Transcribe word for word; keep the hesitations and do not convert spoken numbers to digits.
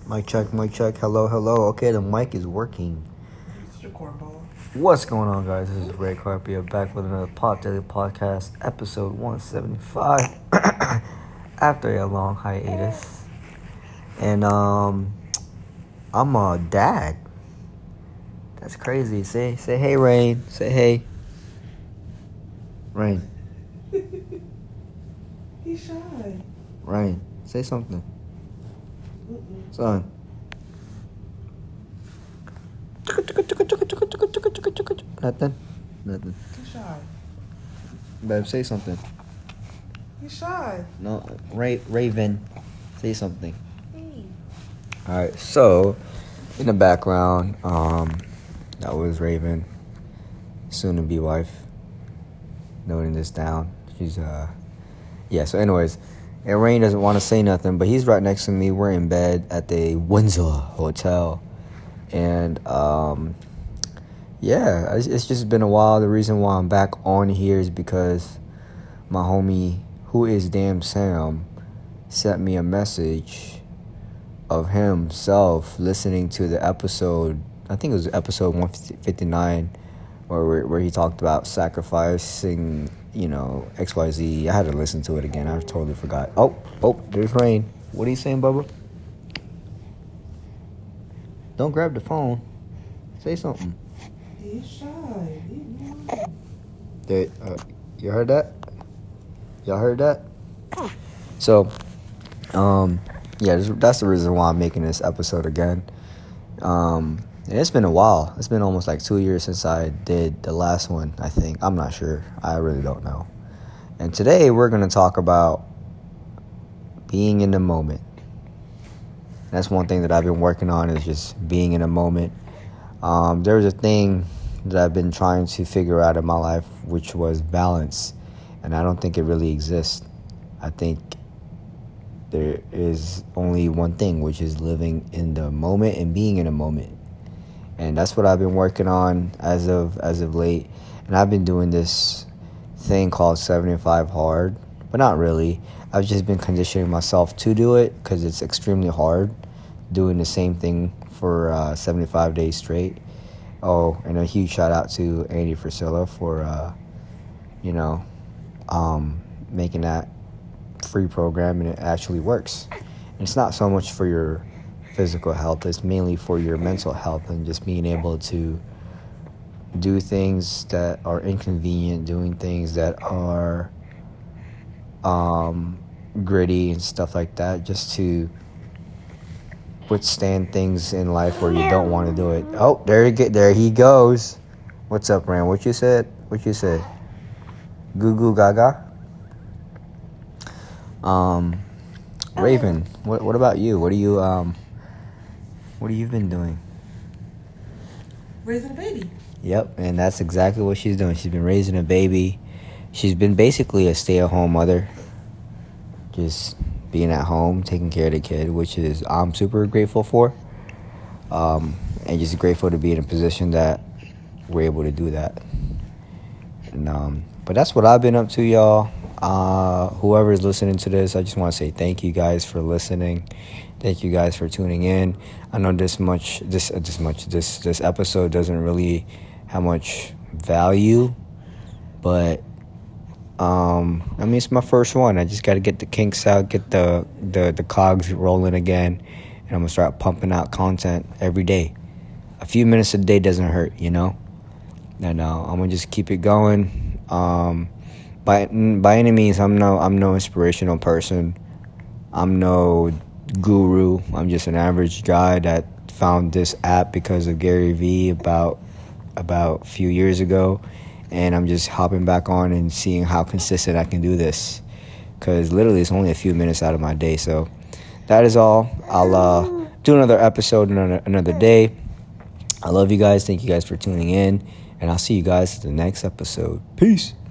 Mic check, mic check. Hello, hello. Okay, the mic is working. It's your cornball. What's going on, guys? This is Ray Carpia back with another Pot Daily Podcast, episode one seventy-five. After a long hiatus, and um, I'm a dad. That's crazy. Say, say, hey, Rain. Say, hey, Rain. He's shy. Rain. Say something. Mm-mm. Son. Nothing. Nothing. He's shy. Babe, say something. He's shy. No, Ra- Raven, say something. Hey. All right. So, in the background, um, that was Raven, soon-to-be wife. Noting this down. She's uh, yeah. So, anyways. And Rain doesn't want to say nothing, but he's right next to me. We're in bed at the Windsor Hotel. And, um, yeah, it's, it's just been a while. The reason why I'm back on here is because my homie, who is Damn Sam, sent me a message of himself listening to the episode, I think it was episode one fifty-nine, where, where he talked about sacrificing, you know, X Y Z. I had to listen to it again. I totally forgot. Oh, oh, there's Rain. What are you saying, Bubba? Don't grab the phone. Say something. He's shy. He's They, uh, you heard that? Y'all heard that? So, um, yeah, that's the reason why I'm making this episode again. Um, and it's been a while. It's been almost like two years since I did the last one, I think. I'm not sure. I really don't know. And today we're going to talk about being in the moment. That's one thing that I've been working on, is just being in a moment. Um, there's a thing that I've been trying to figure out in my life, which was balance. And I don't think it really exists. I think there is only one thing, which is living in the moment and being in a moment. And that's what I've been working on as of as of late. And I've been doing this thing called seventy-five hard, but not really. I've just been conditioning myself to do it because it's extremely hard doing the same thing for uh, seventy-five days straight. Oh, and a huge shout out to Andy Frisella for, uh, you know, um, making that free program, and it actually works. And it's not so much for your physical health, it's mainly for your mental health, and just being able to do things that are inconvenient, doing things that are um, gritty and stuff like that, just to withstand things in life where you don't want to do it. Oh, there you get, there he goes. What's up, Ran? What you said? What you said? Goo goo gaga. Um, Raven, what what about you? What do you um, what have you been doing? raising a baby. Yep, and that's exactly what she's doing. She's been raising a baby. She's been basically a stay-at-home mother, just being at home, taking care of the kid, which is I'm super grateful for. Um, and just grateful to be in a position that we're able to do that. And um, but that's what I've been up to, y'all. Uh, whoever is listening to this, I just want to say thank you guys for listening. Thank you guys for tuning in. I know this much, this uh, this much, this this episode doesn't really have much value, but um, I mean, it's my first one. I just got to get the kinks out, get the, the the cogs rolling again, and I'm gonna start pumping out content every day. A few minutes a day doesn't hurt, you know. And uh, I'm gonna just keep it going. Um, by by any means, I'm no I'm no inspirational person. I'm no guru. I'm just an average guy that found this app because of Gary Vee about about a few years ago, and I'm just hopping back on and seeing how consistent I can do this, because literally it's only a few minutes out of my day. So that is all. I'll uh, do another episode another, another day. I love you guys. Thank you guys for tuning in, and I'll see you guys at the next episode. Peace.